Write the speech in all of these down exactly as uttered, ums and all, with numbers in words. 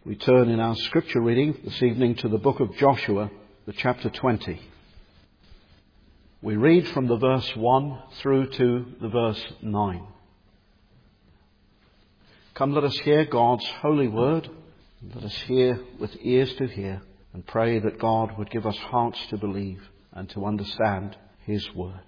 We turn in our scripture reading this evening to the book of Joshua, the chapter twenty. We read from the verse one through to the verse nine. Come, let us hear God's holy word. Let us hear with ears to hear and pray that God would give us hearts to believe and to understand His word.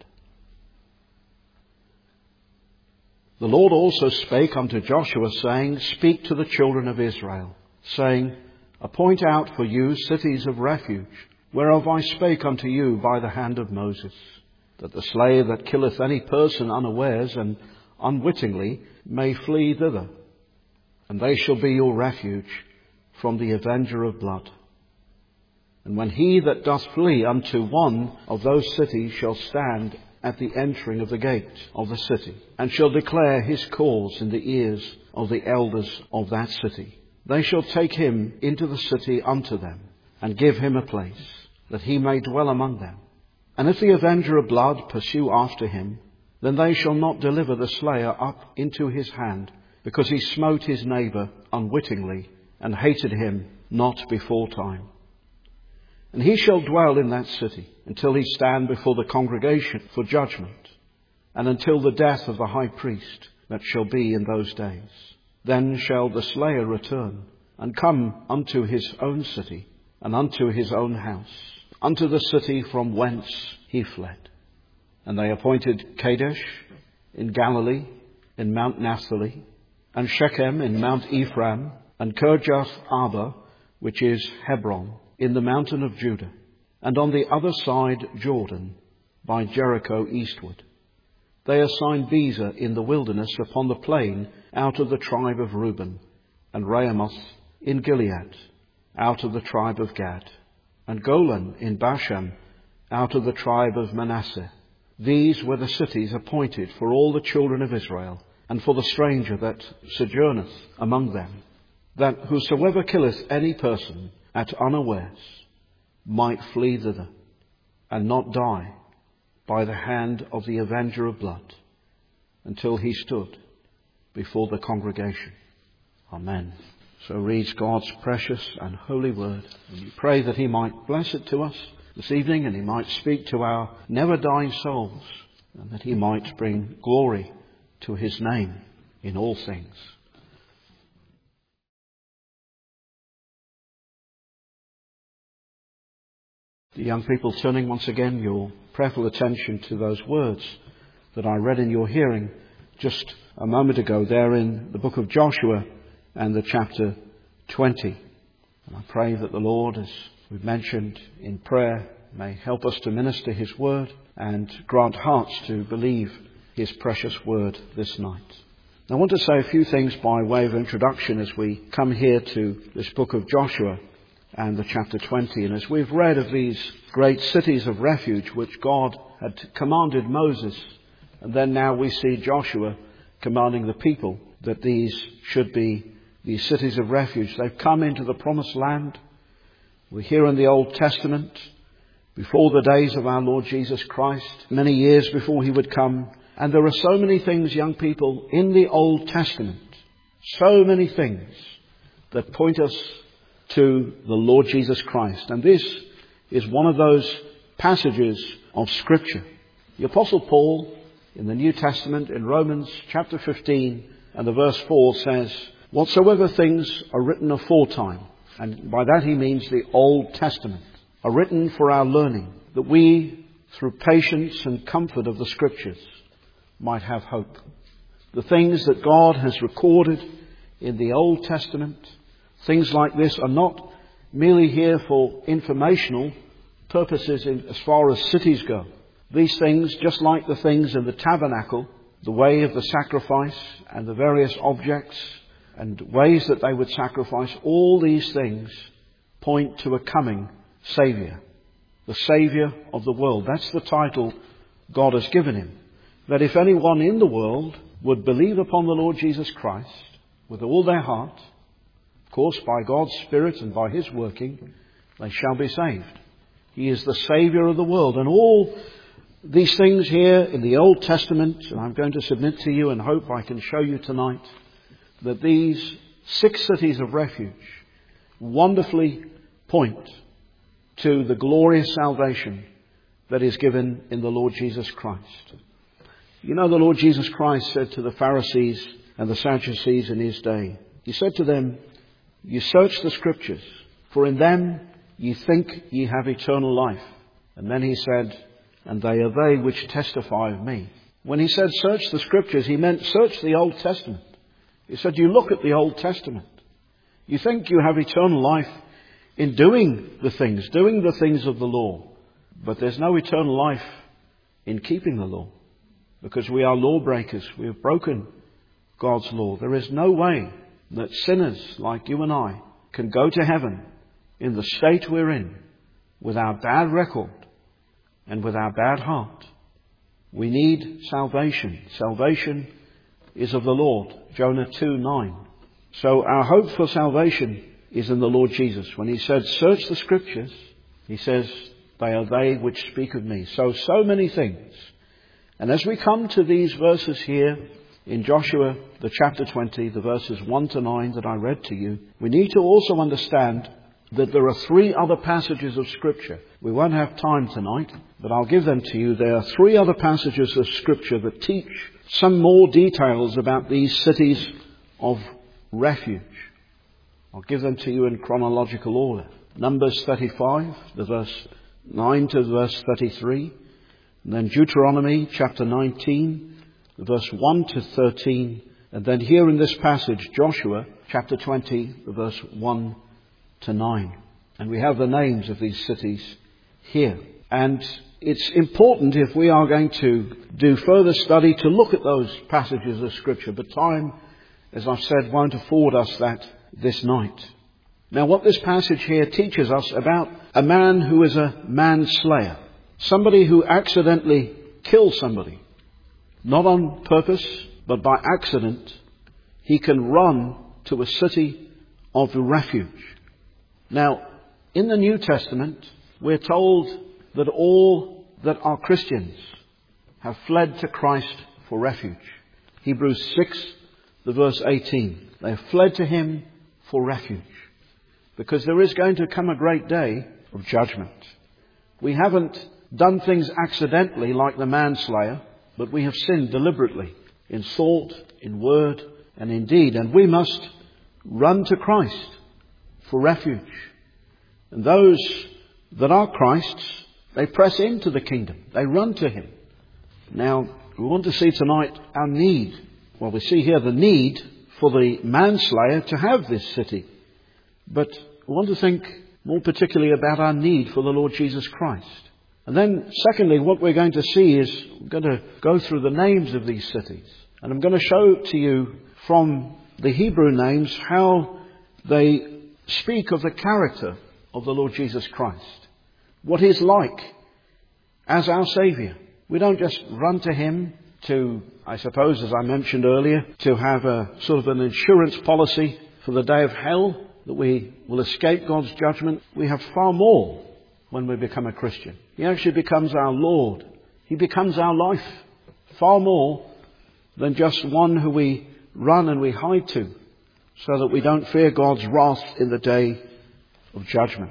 The Lord also spake unto Joshua, saying, Speak to the children of Israel, saying, Appoint out for you cities of refuge, whereof I spake unto you by the hand of Moses, that the slayer that killeth any person unawares and unwittingly may flee thither. And they shall be your refuge from the avenger of blood. And when he that doth flee unto one of those cities shall stand at the entering of the gate of the city, and shall declare his cause in the ears of the elders of that city, they shall take him into the city unto them, and give him a place, that he may dwell among them. And if the avenger of blood pursue after him, then they shall not deliver the slayer up into his hand, because he smote his neighbour unwittingly, and hated him not before time. And he shall dwell in that city, until he stand before the congregation for judgment, and until the death of the high priest that shall be in those days. Then shall the slayer return, and come unto his own city, and unto his own house, unto the city from whence he fled. And they appointed Kadesh in Galilee, in Mount Naphtali, and Shechem in Mount Ephraim, and Kirjath Arba, which is Hebron, in the mountain of Judah, and on the other side Jordan, by Jericho eastward. They assigned Bezer in the wilderness upon the plain out of the tribe of Reuben, and Ramoth in Gilead out of the tribe of Gad, and Golan in Bashan out of the tribe of Manasseh. These were the cities appointed for all the children of Israel, and for the stranger that sojourneth among them, that whosoever killeth any person at unawares might flee thither, and not die by the hand of the avenger of blood, until he stood before the congregation. Amen. So reads God's precious and holy word. And we pray that He might bless it to us this evening, and He might speak to our never-dying souls, and that He might bring glory to His name in all things. The young people, turning once again your prayerful attention to those words that I read in your hearing just a moment ago there in the book of Joshua and the chapter twenty. And I pray that the Lord, as we've mentioned in prayer, may help us to minister His word and grant hearts to believe His precious word this night. I want to say a few things by way of introduction as we come here to this book of Joshua and the chapter twenty. And as we've read of these great cities of refuge which God had commanded Moses, and then now we see Joshua commanding the people that these should be these cities of refuge. They've come into the promised land. We're here in the Old Testament, before the days of our Lord Jesus Christ, many years before He would come. And there are so many things, young people, in the Old Testament, so many things that point us to the Lord Jesus Christ. And this is one of those passages of Scripture. The Apostle Paul in the New Testament in Romans chapter fifteen and the verse four says, Whatsoever things are written aforetime, and by that he means the Old Testament, are written for our learning, that we, through patience and comfort of the Scriptures, might have hope. The things that God has recorded in the Old Testament, things like this, are not merely here for informational purposes in, as far as cities go. These things, just like the things in the tabernacle, the way of the sacrifice and the various objects and ways that they would sacrifice, all these things point to a coming Saviour, the Saviour of the world. That's the title God has given Him. That if anyone in the world would believe upon the Lord Jesus Christ with all their heart, of course by God's Spirit and by His working, they shall be saved. He is the Saviour of the world. And all these things here in the Old Testament, and I'm going to submit to you and hope I can show you tonight, that these six cities of refuge wonderfully point to the glorious salvation that is given in the Lord Jesus Christ. You know, the Lord Jesus Christ said to the Pharisees and the Sadducees in his day, he said to them, "You search the Scriptures, for in them ye think ye have eternal life." And then he said, "And they are they which testify of me." When he said search the Scriptures, he meant search the Old Testament. He said, you look at the Old Testament. You think you have eternal life in doing the things, doing the things of the law. But there's no eternal life in keeping the law, because we are lawbreakers. We have broken God's law. There is no way that sinners like you and I can go to heaven in the state we're in with our bad record and with our bad heart. We need salvation. Salvation is of the Lord. Jonah two nine. So our hope for salvation is in the Lord Jesus. When he said, search the Scriptures, he says, they are they which speak of me. So, so many things. And as we come to these verses here in Joshua, the chapter twenty, the verses one to nine that I read to you, we need to also understand that there are three other passages of Scripture. We won't have time tonight, but I'll give them to you. There are three other passages of Scripture that teach some more details about these cities of refuge. I'll give them to you in chronological order. Numbers thirty-five, the verse nine to verse thirty-three. And then Deuteronomy chapter nineteen, the verse one to thirteen. And then here in this passage, Joshua chapter twenty, the verse one to nine. And we have the names of these cities here. And it's important, if we are going to do further study, to look at those passages of Scripture. But time, as I've said, won't afford us that this night. Now, what this passage here teaches us about a man who is a manslayer. Somebody who accidentally kills somebody. Not on purpose, but by accident. He can run to a city of refuge. Now, in the New Testament, we're told that all that are Christians have fled to Christ for refuge. Hebrews six, the verse eighteen. They have fled to Him for refuge. Because there is going to come a great day of judgment. We haven't done things accidentally like the manslayer, but we have sinned deliberately in thought, in word, and in deed. And we must run to Christ for refuge. And those that are Christ's, they press into the kingdom. They run to Him. Now, we want to see tonight our need. Well, we see here the need for the manslayer to have this city. But we want to think more particularly about our need for the Lord Jesus Christ. And then, secondly, what we're going to see is we're going to go through the names of these cities. And I'm going to show to you from the Hebrew names how they speak of the character of the Lord Jesus Christ. What He's like as our Saviour. We don't just run to Him to, I suppose, as I mentioned earlier, to have a sort of an insurance policy for the day of hell, that we will escape God's judgment. We have far more when we become a Christian. He actually becomes our Lord. He becomes our life. Far more than just one who we run and we hide to, so that we don't fear God's wrath in the day of judgment.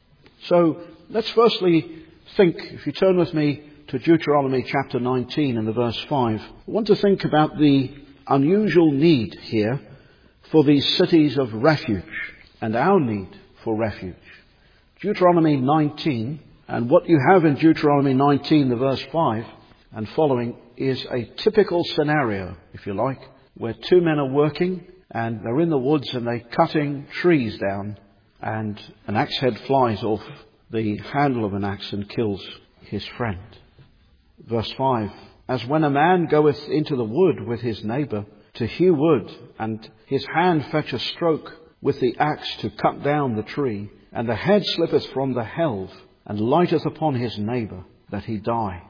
So let's firstly think, if you turn with me to Deuteronomy chapter nineteen and the verse five, I want to think about the unusual need here for these cities of refuge and our need for refuge. Deuteronomy nineteen, and what you have in Deuteronomy nineteen, the verse five and following, is a typical scenario, if you like, where two men are working and they're in the woods and they're cutting trees down, and an axe head flies off the handle of an axe and kills his friend. Verse five, as when a man goeth into the wood with his neighbour to hew wood, and his hand fetch a stroke with the axe to cut down the tree, and the head slippeth from the helve, and lighteth upon his neighbour, that he die.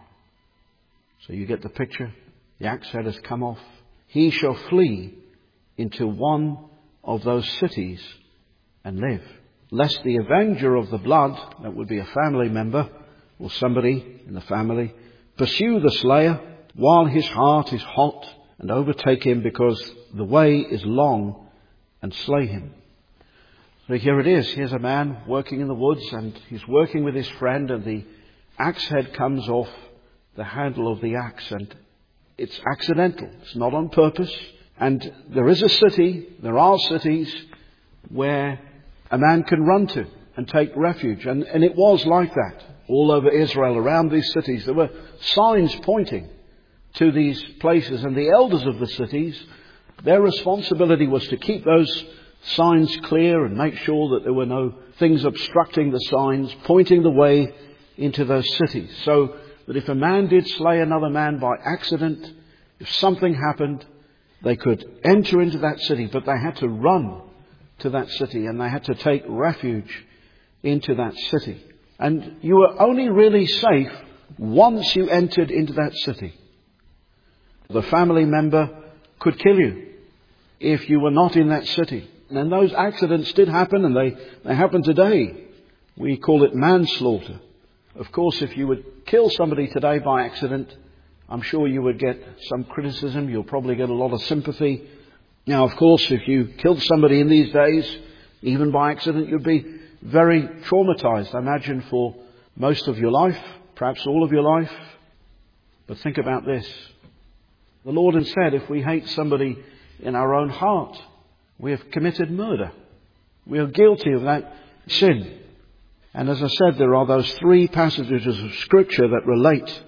So you get the picture. The axe head has come off. He shall flee into one of those cities and live, lest the avenger of the blood, that would be a family member or somebody in the family, pursue the slayer while his heart is hot, and overtake him, because the way is long, and slay him. So here it is. Here's a man working in the woods, and he's working with his friend, and the axe head comes off the handle of the axe, and it's accidental. It's not on purpose. And there is a city, there are cities where a man can run to and take refuge. And, and it was like that all over Israel, around these cities. There were signs pointing to these places, and the elders of the cities, their responsibility was to keep those signs clear and make sure that there were no things obstructing the signs, pointing the way into those cities. So that if a man did slay another man by accident, if something happened, they could enter into that city, but they had to run to that city, and they had to take refuge into that city. And you were only really safe once you entered into that city. The family member could kill you if you were not in that city. And those accidents did happen, and they, they happen today. We call it manslaughter. Of course, if you would kill somebody today by accident, I'm sure you would get some criticism. You'll probably get a lot of sympathy. Now, of course, if you killed somebody in these days, even by accident, you'd be very traumatized, I imagine, for most of your life, perhaps all of your life. But think about this. The Lord has said if we hate somebody in our own heart, we have committed murder. We are guilty of that sin. And as I said, there are those three passages of Scripture that relate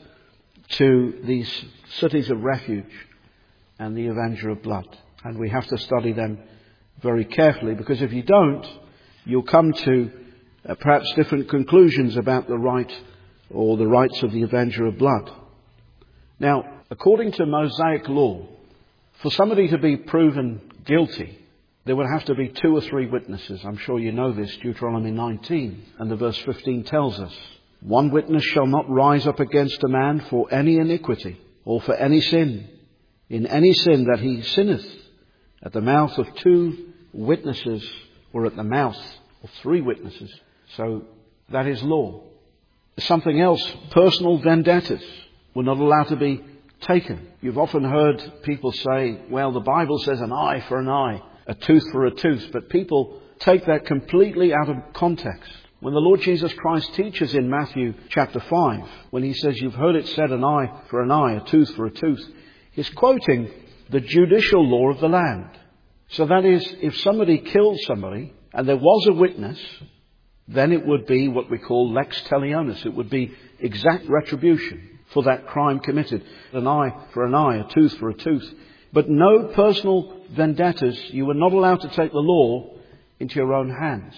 to these cities of refuge and the Avenger of Blood. And we have to study them very carefully, because if you don't, you'll come to uh, perhaps different conclusions about the right or the rights of the Avenger of Blood. Now, according to Mosaic law, for somebody to be proven guilty, there would have to be two or three witnesses. I'm sure you know this, Deuteronomy nineteen, and the verse fifteen tells us, one witness shall not rise up against a man for any iniquity or for any sin, in any sin that he sinneth. At the mouth of two witnesses, or at the mouth of three witnesses. So that is law. Something else, personal vendettas were not allowed to be taken. You've often heard people say, well, the Bible says an eye for an eye, a tooth for a tooth. But people take that completely out of context. When the Lord Jesus Christ teaches in Matthew chapter five, when he says, you've heard it said an eye for an eye, a tooth for a tooth, he's quoting the judicial law of the land. So that is, if somebody killed somebody and there was a witness, then it would be what we call lex talionis. It would be exact retribution for that crime committed. An eye for an eye, a tooth for a tooth. But no personal vendettas. You were not allowed to take the law into your own hands.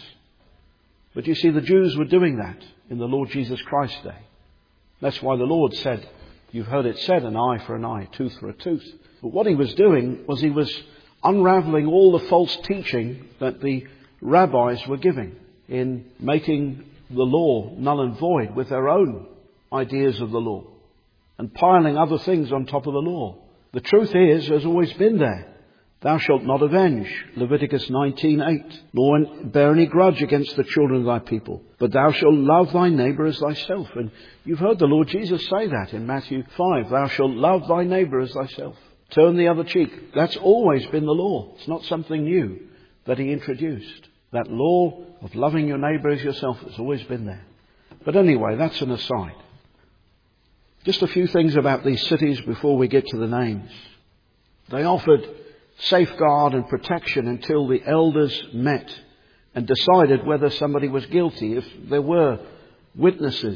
But you see, the Jews were doing that in the Lord Jesus Christ's day. That's why the Lord said, you've heard it said, an eye for an eye, a tooth for a tooth. But what he was doing was he was unraveling all the false teaching that the rabbis were giving in making the law null and void with their own ideas of the law and piling other things on top of the law. The truth is, has always been there. Thou shalt not avenge, Leviticus nineteen eight, nor bear any grudge against the children of thy people, but thou shalt love thy neighbour as thyself. And you've heard the Lord Jesus say that in Matthew five, thou shalt love thy neighbour as thyself. Turn the other cheek. That's always been the law. It's not something new that he introduced. That law of loving your neighbour as yourself has always been there. But anyway, that's an aside. Just a few things about these cities before we get to the names. They offered safeguard and protection until the elders met and decided whether somebody was guilty, if there were witnesses,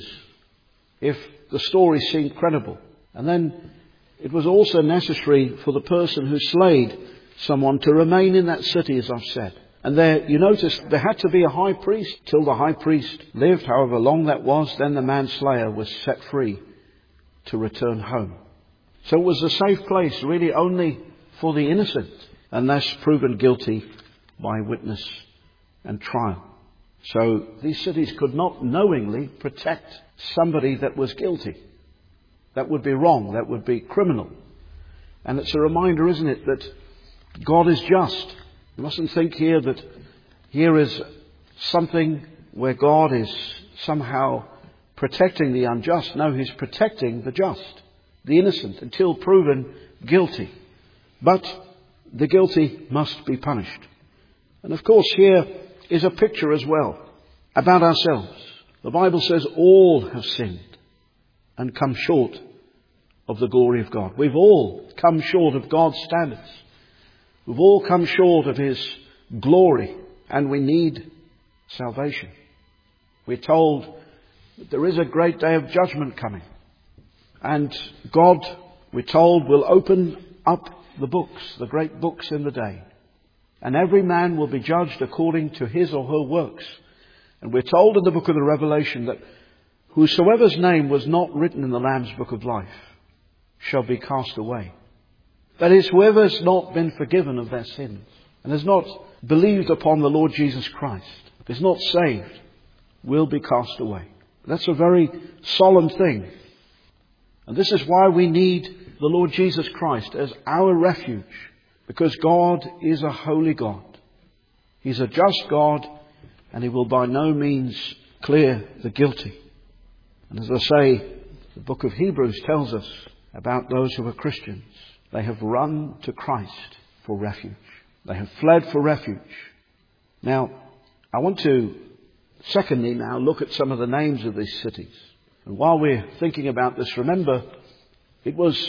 if the story seemed credible. And then it was also necessary for the person who slayed someone to remain in that city, as I've said. And there, you notice, there had to be a high priest. Till the high priest lived, however long that was, then the manslayer was set free to return home. So it was a safe place, really only for the innocent, unless proven guilty by witness and trial. So these cities could not knowingly protect somebody that was guilty. That would be wrong. That would be criminal. And it's a reminder, isn't it, that God is just. You mustn't think here that here is something where God is somehow protecting the unjust. No, he's protecting the just, the innocent, until proven guilty. But the guilty must be punished. And of course here is a picture as well about ourselves. The Bible says all have sinned and come short of the glory of God. We've all come short of God's standards. We've all come short of His glory, and we need salvation. We're told that there is a great day of judgment coming. And God, we're told, will open up the books, the great books in the day. And every man will be judged according to his or her works. And we're told in the book of the Revelation that whosoever's name was not written in the Lamb's book of life shall be cast away. That is, whoever's not been forgiven of their sins and has not believed upon the Lord Jesus Christ, is not saved, will be cast away. That's a very solemn thing. And this is why we need the Lord Jesus Christ as our refuge, because God is a holy God. He's a just God, and He will by no means clear the guilty. And as I say, the book of Hebrews tells us about those who are Christians. They have run to Christ for refuge. They have fled for refuge. Now, I want to secondly now look at some of the names of these cities. And while we're thinking about this, remember, it was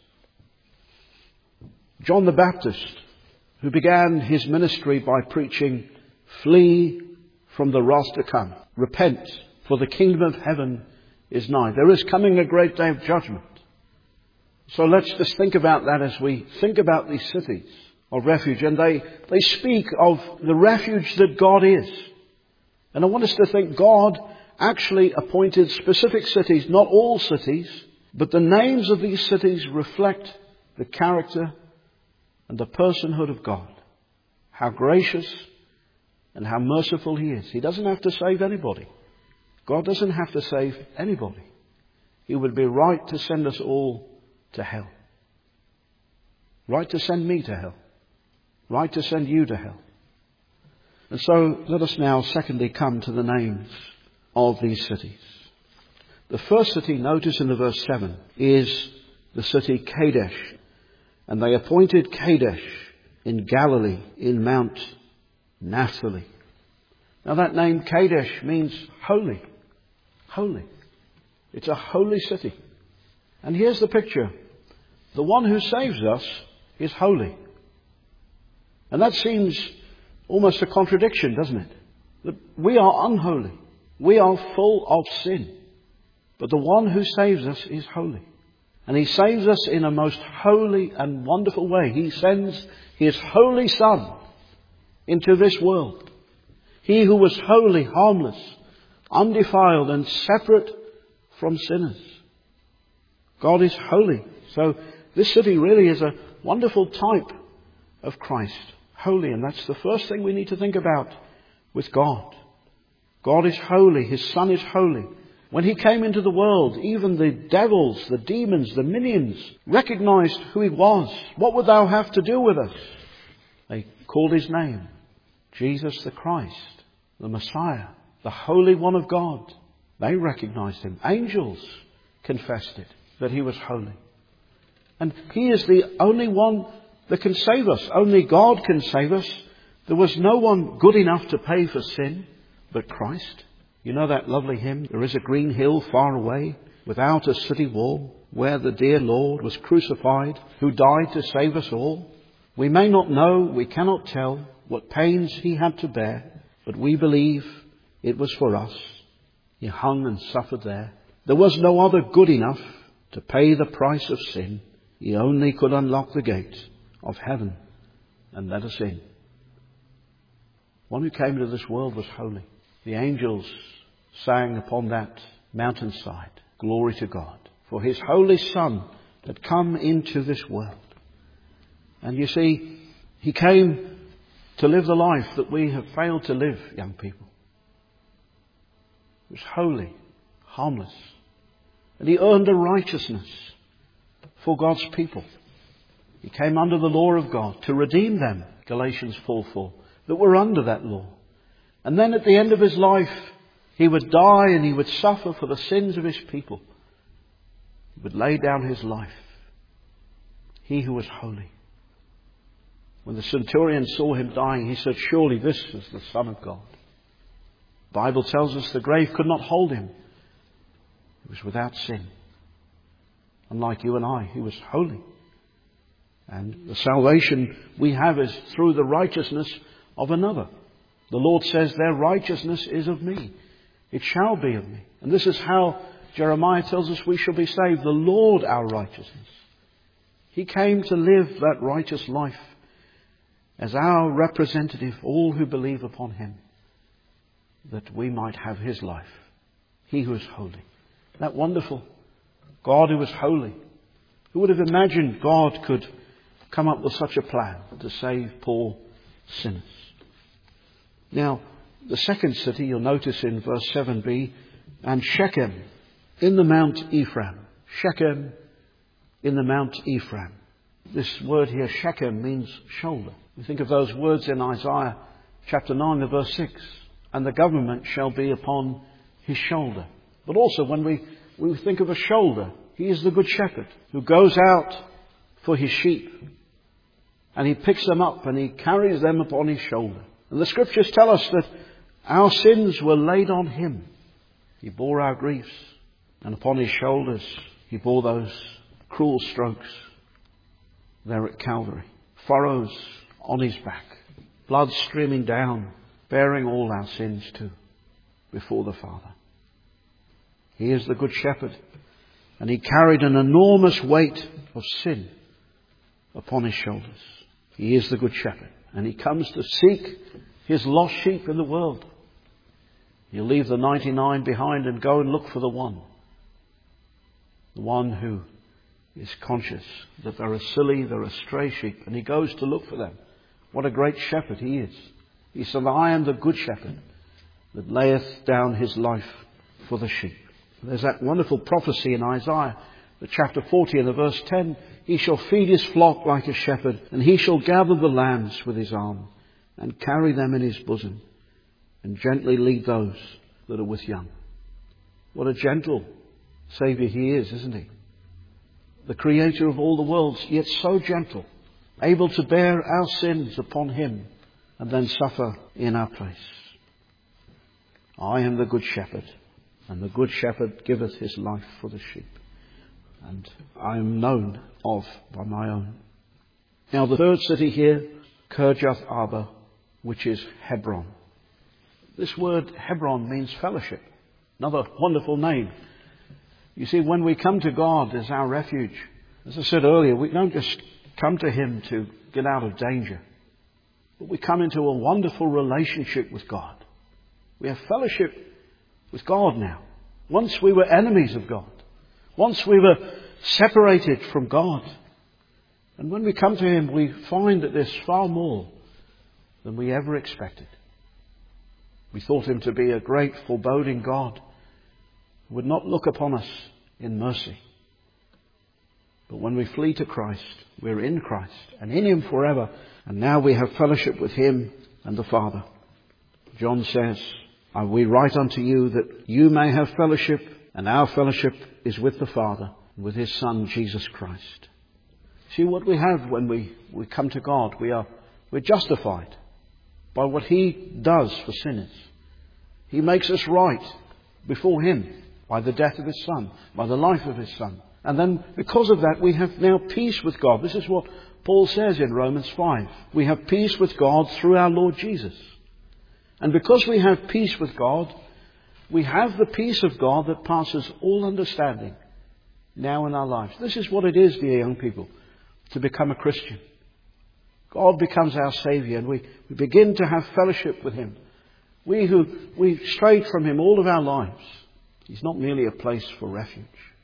John the Baptist who began his ministry by preaching, "Flee from the wrath to come. Repent, for the kingdom of heaven is nigh." There is coming a great day of judgment. So let's just think about that as we think about these cities of refuge. And they, they speak of the refuge that God is. And I want us to think God actually appointed specific cities, not all cities, but the names of these cities reflect the character and the personhood of God. How gracious and how merciful He is. He doesn't have to save anybody. God doesn't have to save anybody. He would be right to send us all to hell. Right to send me to hell. Right to send you to hell. And so let us now secondly come to the names of these cities. The first city, notice in the verse seven, is the city Kadesh. And they appointed Kadesh in Galilee, in Mount Naphtali. Now that name Kadesh means holy. Holy. It's a holy city. And here's the picture. The one who saves us is holy. And that seems almost a contradiction, doesn't it? That we are unholy. We are full of sin. But the one who saves us is holy. And He saves us in a most holy and wonderful way. He sends His holy Son into this world. He who was holy, harmless, undefiled and separate from sinners. God is holy. So this city really is a wonderful type of Christ. Holy. And that's the first thing we need to think about with God. God is holy. His Son is holy. When He came into the world, even the devils, the demons, the minions recognized who He was. What would thou have to do with us? They called His name. Jesus the Christ, the Messiah, the Holy One of God. They recognized Him. Angels confessed it, that He was holy. And He is the only one that can save us. Only God can save us. There was no one good enough to pay for sin but Christ. You know that lovely hymn, "There is a green hill far away, without a city wall, where the dear Lord was crucified, who died to save us all. We may not know, we cannot tell, what pains He had to bear, but we believe it was for us. He hung and suffered there. There was no other good enough to pay the price of sin. He only could unlock the gate of heaven and let us in." One who came into this world was holy. The angels sang upon that mountainside, "Glory to God," for His holy Son had come into this world. And you see, He came to live the life that we have failed to live, young people. He was holy, harmless, and He earned a righteousness for God's people. He came under the law of God to redeem them, Galatians four four, that were under that law. And then at the end of His life, He would die and He would suffer for the sins of His people. He would lay down His life. He who was holy. When the centurion saw Him dying, he said, "Surely this is the Son of God." The Bible tells us the grave could not hold him. He was without sin. Unlike you and I, he was holy. And the salvation we have is through the righteousness of another. The Lord says, their righteousness is of me. It shall be of me. And this is how Jeremiah tells us we shall be saved. The Lord our righteousness. He came to live that righteous life as our representative, all who believe upon him, that we might have his life. He who is holy. Isn't that wonderful? God who is holy. Who would have imagined God could come up with such a plan to save poor sinners? Now, the second city, you'll notice in verse seven b, and Shechem in the Mount Ephraim. Shechem in the Mount Ephraim. This word here, Shechem, means shoulder. We think of those words in Isaiah chapter nine, verse six. And the government shall be upon his shoulder. But also when we, we think of a shoulder, he is the good shepherd who goes out for his sheep. And he picks them up and he carries them upon his shoulder. And the scriptures tell us that our sins were laid on him. He bore our griefs. And upon his shoulders he bore those cruel strokes there at Calvary. Furrows on his back. Blood streaming down, bearing all our sins too before the Father. He is the good shepherd. And he carried an enormous weight of sin upon his shoulders. He is the good shepherd. And he comes to seek his lost sheep in the world. He'll leave the ninety-nine behind and go and look for the one. The one who is conscious that they're a silly, they're a stray sheep. And he goes to look for them. What a great shepherd he is. He said, I am the good shepherd that layeth down his life for the sheep. There's that wonderful prophecy in Isaiah, the chapter forty and the verse ten. He shall feed his flock like a shepherd, and he shall gather the lambs with his arm, and carry them in his bosom, and gently lead those that are with young. What a gentle Saviour he is, isn't he? The creator of all the worlds, yet so gentle, able to bear our sins upon him, and then suffer in our place. I am the good shepherd, and the good shepherd giveth his life for the sheep. And I am known of by my own. Now the third city here, Kirjath Arba, which is Hebron. This word Hebron means fellowship. Another wonderful name. You see, when we come to God as our refuge, as I said earlier, we don't just come to him to get out of danger. But we come into a wonderful relationship with God. We have fellowship with God now. Once we were enemies of God. Once we were separated from God. And when we come to him, we find that there's far more than we ever expected. We thought him to be a great foreboding God who would not look upon us in mercy. But when we flee to Christ, we're in Christ and in him forever. And now we have fellowship with him and the Father. John says, we write unto you that you may have fellowship, and our fellowship is with the Father and with his Son, Jesus Christ. See what we have when we, we come to God. We are, we're justified by what he does for sinners. He makes us right before him by the death of his Son, by the life of his Son. And then because of that, we have now peace with God. This is what Paul says in Romans five. We have peace with God through our Lord Jesus. And because we have peace with God, we have the peace of God that passes all understanding now in our lives. This is what it is, dear young people, to become a Christian. God becomes our Saviour and we, we begin to have fellowship with him. We who, we've strayed from him all of our lives. He's not merely a place for refuge.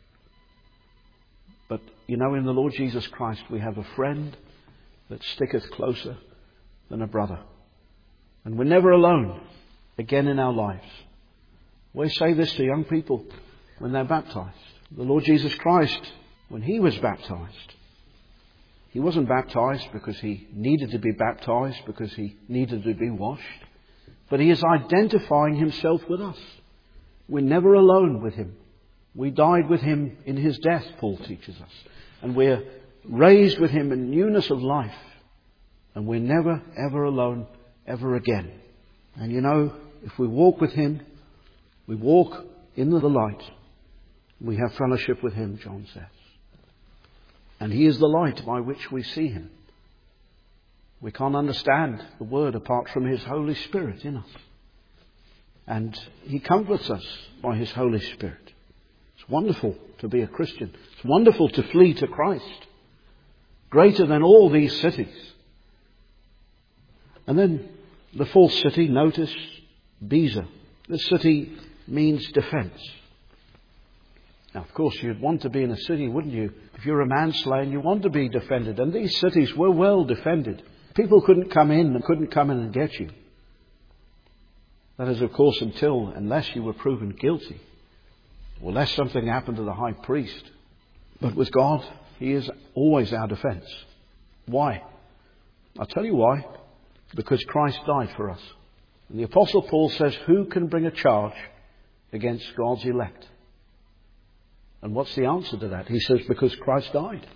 But, you know, in the Lord Jesus Christ, we have a friend that sticketh closer than a brother. And we're never alone again in our lives. We say this to young people when they're baptized. The Lord Jesus Christ, when he was baptized, he wasn't baptized because he needed to be baptized, because he needed to be washed. But he is identifying himself with us. We're never alone with him. We died with him in his death, Paul teaches us. And we're raised with him in newness of life. And we're never, ever alone, ever again. And you know, If we walk with him, we walk in the light. We have fellowship with him, John says. And he is the light by which we see him. We can't understand the word apart from his Holy Spirit in us. And he comforts us by his Holy Spirit. It's wonderful to be a Christian. It's wonderful to flee to Christ. Greater than all these cities. And then the fourth city, notice, Bezer. This city means defence. Now, of course, you'd want to be in a city, wouldn't you? If you're a manslayer, you want to be defended. And these cities were well defended. People couldn't come in and couldn't come in and get you. That is, of course, until, unless you were proven guilty. Or unless something happened to the high priest. But with God, he is always our defence. Why? I'll tell you why. Because Christ died for us. And the Apostle Paul says, who can bring a charge against God's elect? And what's the answer to that? He says, because Christ died.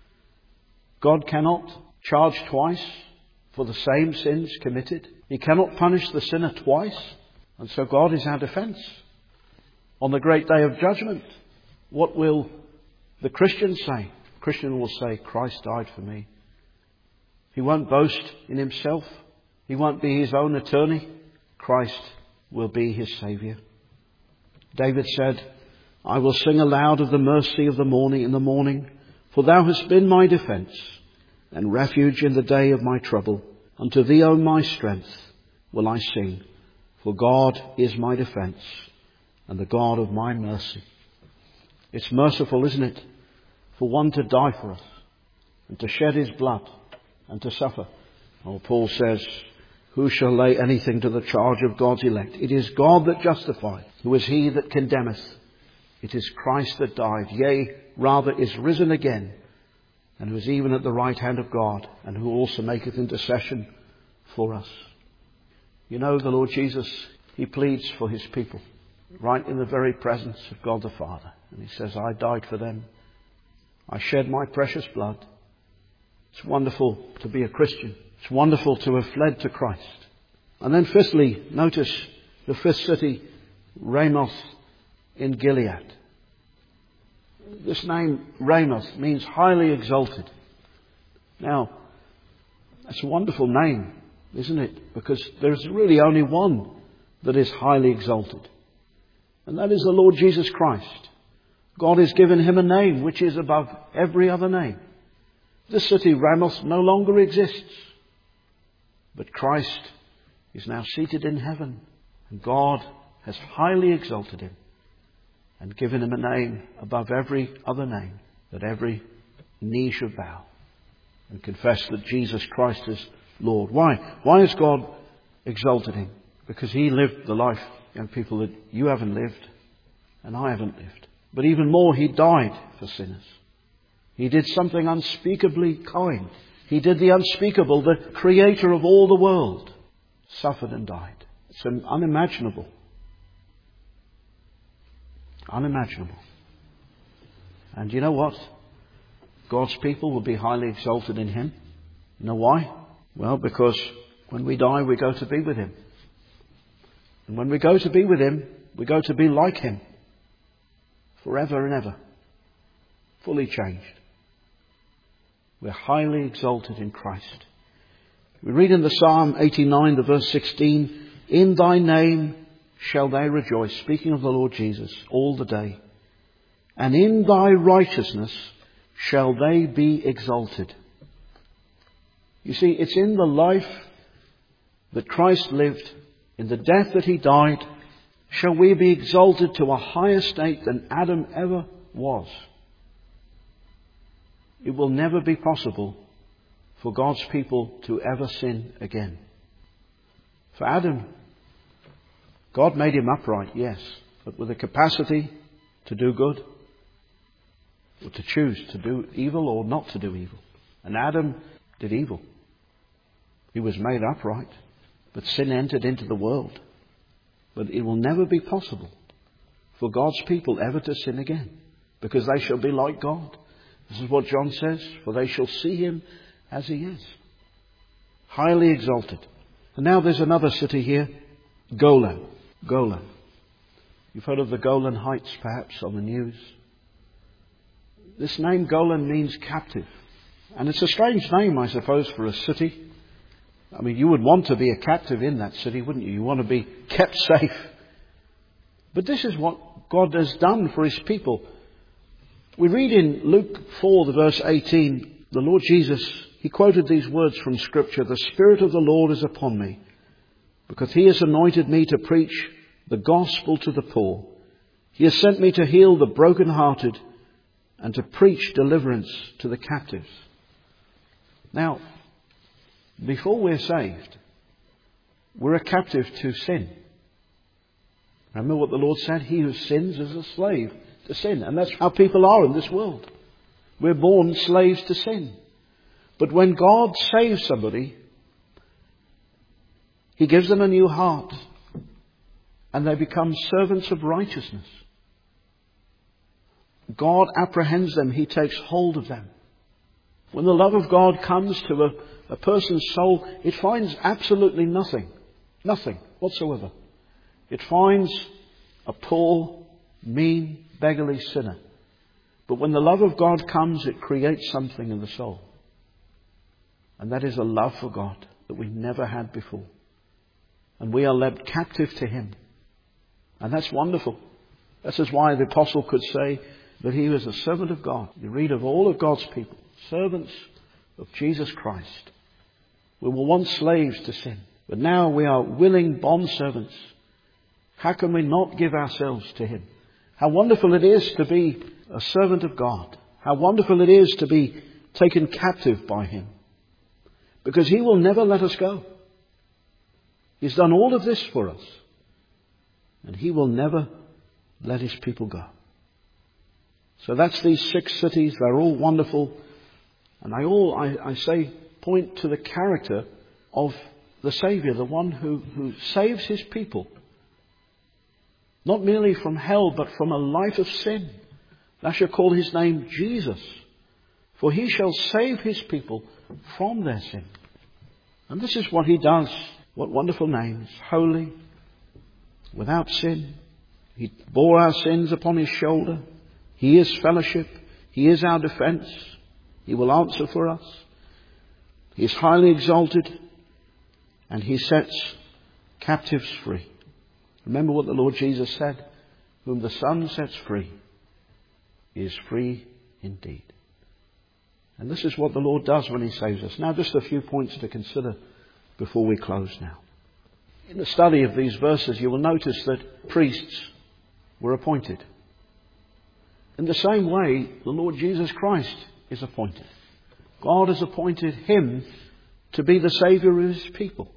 God cannot charge twice for the same sins committed. He cannot punish the sinner twice. And so God is our defence. On the great day of judgment, what will the Christian say? The Christian will say, Christ died for me. He won't boast in himself. He won't be his own attorney. Christ will be his Saviour. David said, I will sing aloud of the mercy of the morning in the morning, for thou hast been my defence and refuge in the day of my trouble. Unto thee, O my strength, will I sing, for God is my defence and the God of my mercy. It's merciful, isn't it, for one to die for us and to shed his blood and to suffer. Oh, Paul says, who shall lay anything to the charge of God's elect? It is God that justifieth. Who is he that condemneth? It is Christ that died, yea, rather is risen again, and who is even at the right hand of God, and who also maketh intercession for us. You know, the Lord Jesus, he pleads for his people, right in the very presence of God the Father. And he says, I died for them. I shed my precious blood. It's wonderful to be a Christian. It's wonderful to have fled to Christ. And then fifthly, notice the fifth city, Ramoth in Gilead. This name, Ramoth, means highly exalted. Now, that's a wonderful name, isn't it? Because there's really only one that is highly exalted. And that is the Lord Jesus Christ. God has given him a name which is above every other name. This city, Ramoth, no longer exists. But Christ is now seated in heaven. And God has highly exalted him and given him a name above every other name, that every knee should bow and confess that Jesus Christ is Lord. Why? Why has God exalted him? Because he lived the life, young people, that you haven't lived and I haven't lived. But even more, he died for sinners. He did something unspeakably kind. He did the unspeakable. The creator of all the world suffered and died. It's unimaginable. Unimaginable. And you know what? God's people will be highly exalted in him. You know why? Well, because when we die, we go to be with him. And when we go to be with him, we go to be like him. Forever and ever. Fully changed. We're highly exalted in Christ. We read in the Psalm eighty-nine, the verse sixteen, in thy name shall they rejoice, speaking of the Lord Jesus, all the day. And in thy righteousness shall they be exalted. You see, it's in the life that Christ lived, in the death that he died, shall we be exalted to a higher state than Adam ever was. It will never be possible for God's people to ever sin again. For Adam, God made him upright, yes, but with the capacity to do good, or to choose to do evil or not to do evil. And Adam did evil. He was made upright, but sin entered into the world. But it will never be possible for God's people ever to sin again, because they shall be like God. This is what John says, for they shall see him as he is. Highly exalted. And now there's another city here, Golan. Golan. You've heard of the Golan Heights, perhaps, on the news. This name Golan means captive. And it's a strange name, I suppose, for a city. I mean, you would want to be a captive in that city, wouldn't you? You want to be kept safe. But this is what God has done for His people. We read in Luke four, the verse eighteen, the Lord Jesus, He quoted these words from Scripture, "The Spirit of the Lord is upon me, because He has anointed me to preach the gospel to the poor. He has sent me to heal the brokenhearted and to preach deliverance to the captives." Now, before we're saved, we're a captive to sin. Remember what the Lord said? He who sins is a slave to sin. And that's how people are in this world. We're born slaves to sin. But when God saves somebody, He gives them a new heart. And they become servants of righteousness. God apprehends them. He takes hold of them. When the love of God comes to a, a person's soul, it finds absolutely nothing. Nothing whatsoever. It finds a poor, mean, beggarly sinner. But when the love of God comes, it creates something in the soul. And that is a love for God that we never had before. And we are led captive to Him. And that's wonderful. This is why the apostle could say that he was a servant of God. You read of all of God's people, servants of Jesus Christ. We were once slaves to sin, but now we are willing bondservants. How can we not give ourselves to Him? How wonderful it is to be a servant of God. How wonderful it is to be taken captive by Him. Because He will never let us go. He's done all of this for us. And He will never let His people go. So that's these six cities. They're all wonderful. And I all, I, I say, point to the character of the Saviour, the one who, who saves His people. Not merely from hell, but from a life of sin. Thou shalt call His name Jesus, for He shall save His people from their sin. And this is what He does. What wonderful names. Holy, without sin. He bore our sins upon His shoulder. He is fellowship. He is our defence. He will answer for us. He is highly exalted. And He sets captives free. Remember what the Lord Jesus said. Whom the Son sets free is free indeed. And this is what the Lord does when He saves us. Now just a few points to consider before we close now. In the study of these verses, you will notice that priests were appointed. In the same way, the Lord Jesus Christ is appointed. God has appointed Him to be the Saviour of His people.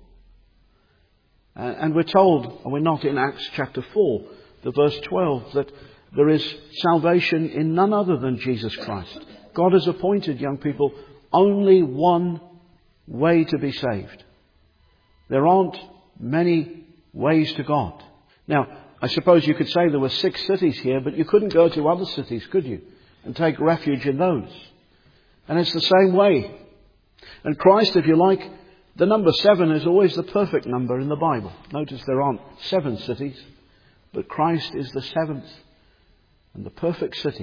And we're told, and we're not in Acts chapter four, the verse twelve, that there is salvation in none other than Jesus Christ. God has appointed, young people, only one way to be saved. There aren't many ways to God. Now, I suppose you could say there were six cities here, but you couldn't go to other cities, could you? And take refuge in those. And it's the same way. And Christ, if you like, the number seven is always the perfect number in the Bible. Notice there aren't seven cities, but Christ is the seventh and the perfect city.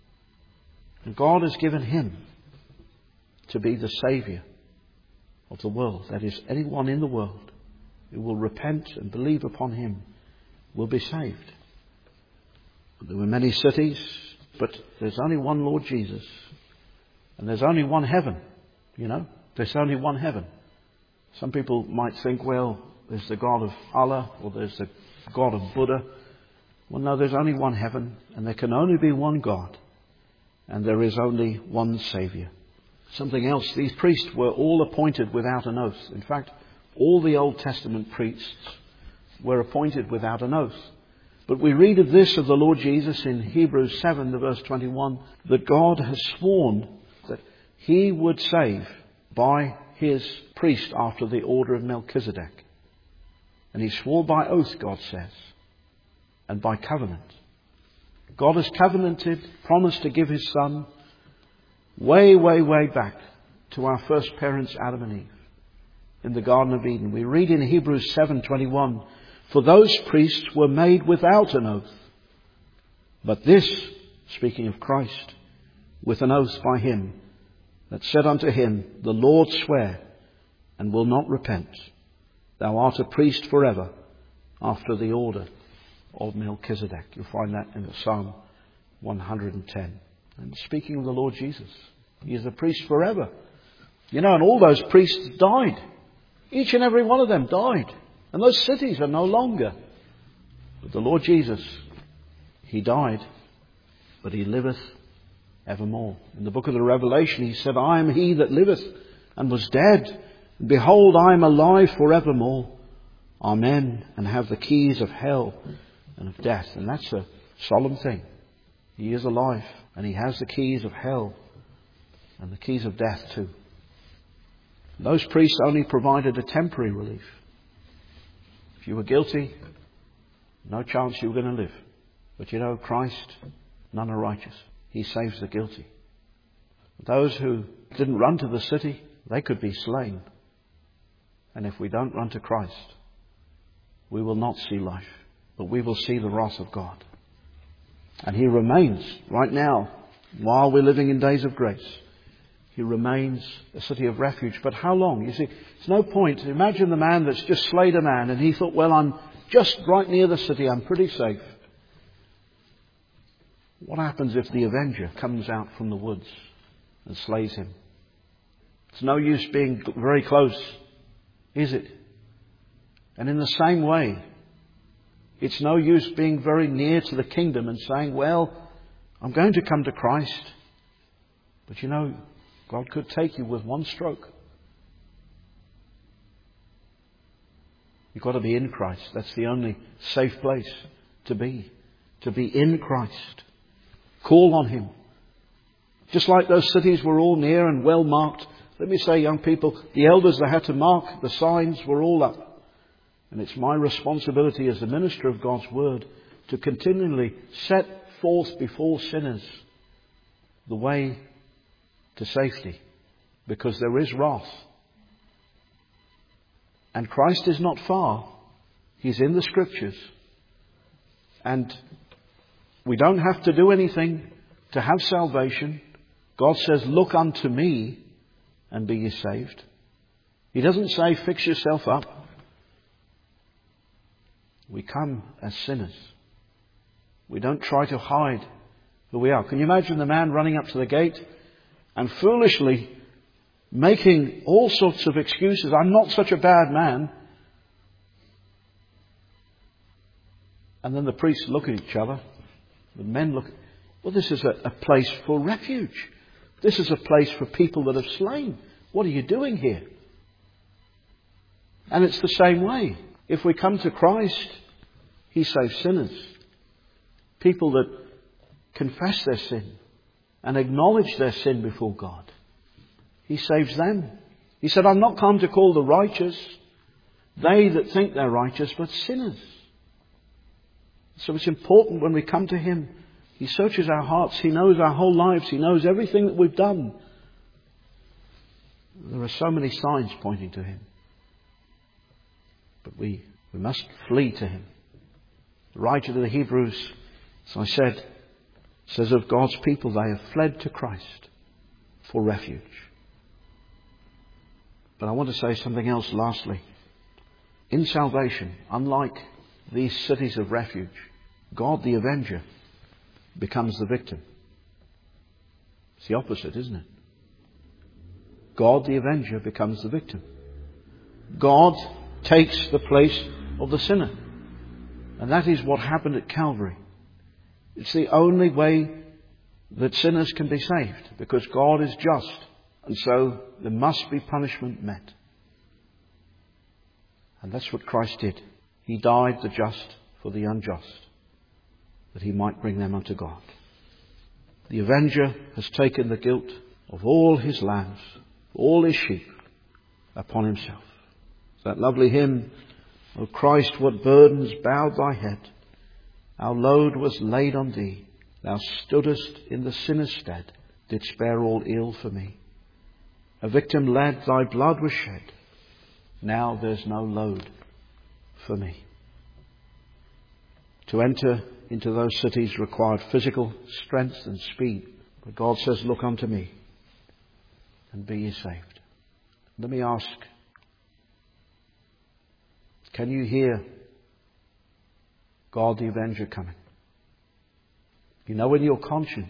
And God has given Him to be the Saviour of the world. That is, anyone in the world who will repent and believe upon Him will be saved. There were many cities, but there's only one Lord Jesus. And there's only one heaven, you know. There's only one heaven. Some people might think, well, there's the God of Allah or there's the God of Buddha. Well, no, there's only one heaven and there can only be one God. And there is only one Saviour. Something else, these priests were all appointed without an oath. In fact, all the Old Testament priests were appointed without an oath. But we read of this of the Lord Jesus in Hebrews seven, the verse twenty-one, that God has sworn that He would save by His priest after the order of Melchizedek. And He swore by oath, God says, and by covenant. God has covenanted, promised to give His Son way, way, way back to our first parents, Adam and Eve, in the Garden of Eden. We read in Hebrews seven twenty-one, For those priests were made without an oath. But this, speaking of Christ, with an oath by him, that said unto him, The Lord sware, and will not repent. Thou art a priest forever, after the order of Melchizedek. You'll find that in Psalm one hundred ten. And speaking of the Lord Jesus, he is a priest forever. You know, and all those priests died. Each and every one of them died. And those cities are no longer. But the Lord Jesus, he died, but he liveth evermore. In the book of the Revelation, he said, I am he that liveth and was dead. And behold, I am alive forevermore. Amen. And have the keys of hell and of death. And that's a solemn thing. He is alive, and he has the keys of hell and the keys of death too. Those priests only provided a temporary relief. If you were guilty, no chance you were going to live. But you know, Christ, none are righteous. He saves the guilty. Those who didn't run to the city, they could be slain. And if we don't run to Christ, we will not see life, but we will see the wrath of God. And he remains right now, while we're living in days of grace. He remains a city of refuge. But how long? You see, it's no point. Imagine the man that's just slayed a man and he thought, well, I'm just right near the city. I'm pretty safe. What happens if the avenger comes out from the woods and slays him? It's no use being very close, is it? And in the same way, it's no use being very near to the kingdom and saying, well, I'm going to come to Christ. But you know, God could take you with one stroke. You've got to be in Christ. That's the only safe place to be. To be in Christ. Call on him. Just like those cities were all near and well marked. Let me say, young people, the elders that had to mark the signs were all up. And it's my responsibility as the minister of God's word to continually set forth before sinners the way to safety, because there is wrath. And Christ is not far. He's in the Scriptures. And we don't have to do anything to have salvation. God says, look unto me and be ye saved. He doesn't say, fix yourself up. We come as sinners. We don't try to hide who we are. Can you imagine the man running up to the gate and foolishly making all sorts of excuses? I'm not such a bad man. And then the priests look at each other. The men look. Well, this is a, a place for refuge. This is a place for people that have slain. What are you doing here? And it's the same way. If we come to Christ, he saves sinners. People that confess their sin and acknowledge their sin before God. He saves them. He said, I've not come to call the righteous, they that think they're righteous, but sinners. So it's important when we come to him. He searches our hearts. He knows our whole lives. He knows everything that we've done. There are so many signs pointing to him. But we, we must flee to him. The writer to the Hebrews, as I said, says of God's people, they have fled to Christ for refuge. But I want to say something else lastly. In salvation, unlike these cities of refuge, God the avenger becomes the victim. It's the opposite, isn't it? God the avenger becomes the victim. God takes the place of the sinner. And that is what happened at Calvary. It's the only way that sinners can be saved, because God is just. And so there must be punishment met. And that's what Christ did. He died the just for the unjust, that he might bring them unto God. The avenger has taken the guilt of all his lambs, all his sheep, upon himself. That lovely hymn, O Christ, what burdens bowed thy head. Our load was laid on thee. Thou stoodest in the sinner's stead, didst spare all ill for me. A victim led, thy blood was shed. Now there's no load for me. To enter into those cities required physical strength and speed. But God says, look unto me and be ye saved. Let me ask, can you hear God the Avenger coming? You know in your conscience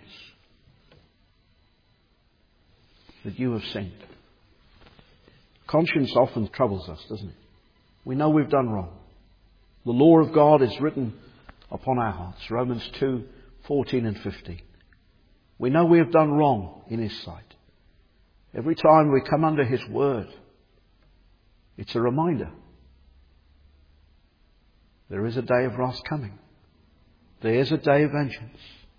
that you have sinned. Conscience often troubles us, doesn't it? We know we've done wrong. The law of God is written upon our hearts. Romans two, fourteen and fifteen. We know we have done wrong in His sight. Every time we come under His word, it's a reminder. There is a day of wrath coming. There is a day of vengeance.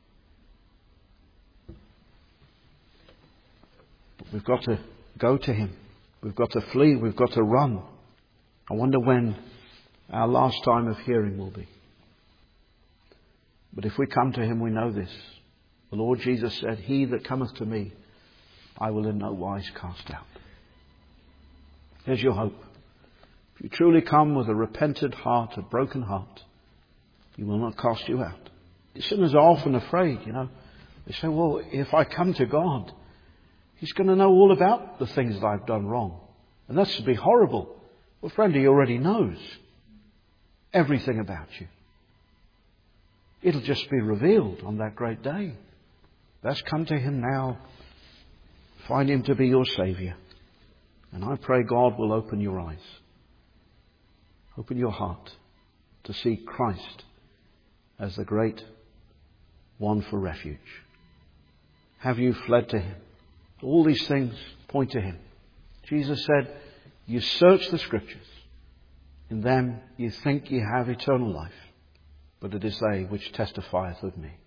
But we've got to go to Him. We've got to flee. We've got to run. I wonder when our last time of hearing will be. But if we come to Him, we know this. The Lord Jesus said, he that cometh to me, I will in no wise cast out. Here's your hope. If you truly come with a repentant heart, a broken heart, He will not cast you out. Sinners are often afraid, you know. They say, well, if I come to God, He's going to know all about the things that I've done wrong. And that's to be horrible. Well, friend, He already knows everything about you. It'll just be revealed on that great day. Let's come to Him now. Find Him to be your Saviour. And I pray God will open your eyes. Open your heart to see Christ as the great one for refuge. Have you fled to Him? All these things point to Him. Jesus said, you search the Scriptures. In them you think you have eternal life. But it is they which testifieth of me.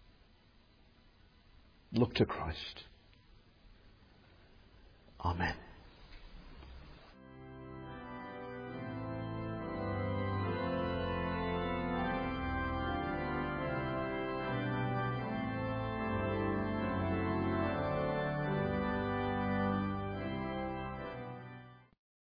Look to Christ. Amen.